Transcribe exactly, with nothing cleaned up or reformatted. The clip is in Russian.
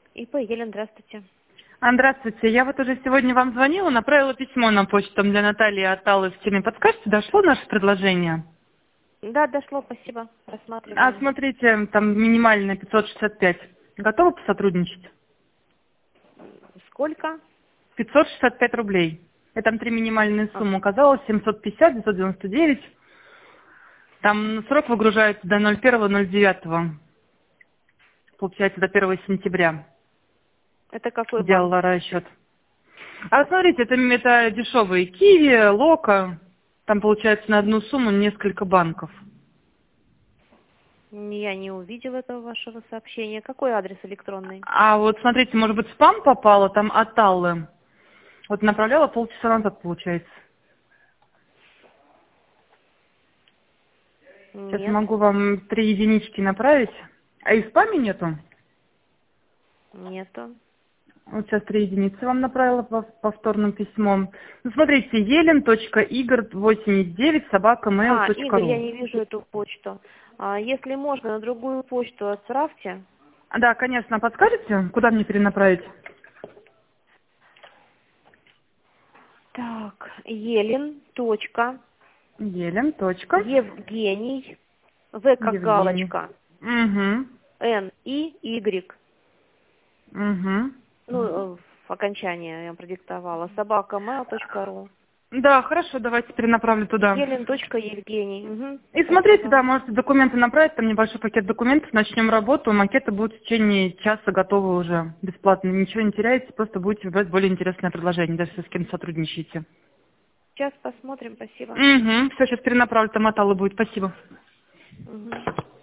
ИП Елена, здравствуйте. А, Здравствуйте. Я вот уже сегодня вам звонила, направила письмо на почту там для Натальи от Аллы в теме. Подскажете, дошло наше предложение? Да, дошло, спасибо. А Рассматриваем. смотрите, там минимальная пятьсот шестьдесят пять. Готовы посотрудничать? Сколько? пятьсот шестьдесят пять рублей. Я там три минимальные А, суммы указала, семьсот пятьдесят, девятьсот девяносто девять. Там срок выгружается до ноль первого ноль девятого. Получается, до первого сентября. это какой банк? Делала расчет. А смотрите, это, это дешевые Киви, Лока. Там получается на одну сумму несколько банков. Я не увидела этого вашего сообщения. Какой адрес электронный? А вот смотрите, может быть, спам попало там от Аллы. Вот направляла полчаса назад, получается. Сейчас Нет, могу вам три единички направить. А и в спаме нету? нету. Вот сейчас три единицы вам направила по повторным письмом. Ну, смотрите, елен точка игорь восемьдесят девять собака mail А, точка Игорь, я ру. не вижу эту почту. А, если можно, на другую почту отправьте. Да, конечно. Подскажете, куда мне перенаправить? Так, Елен, точка, Елен. Точка. Евгений, В как Евгений. галочка, Угу. Н, И, Y. Угу. Ну, э, в окончании я вам продиктовала. собака mail точка ру. Да, хорошо, давайте перенаправлю туда. Елен. Евгений. Угу, И смотрите, спасибо. да, можете документы направить, там небольшой пакет документов, начнем работу, макеты будут в течение часа готовы уже бесплатно. Ничего не теряете, просто будете выбрать более интересное предложение, даже если с кем сотрудничаете. Сейчас посмотрим, спасибо. Угу, все, сейчас перенаправлю, там от Аллы будет, спасибо. Угу.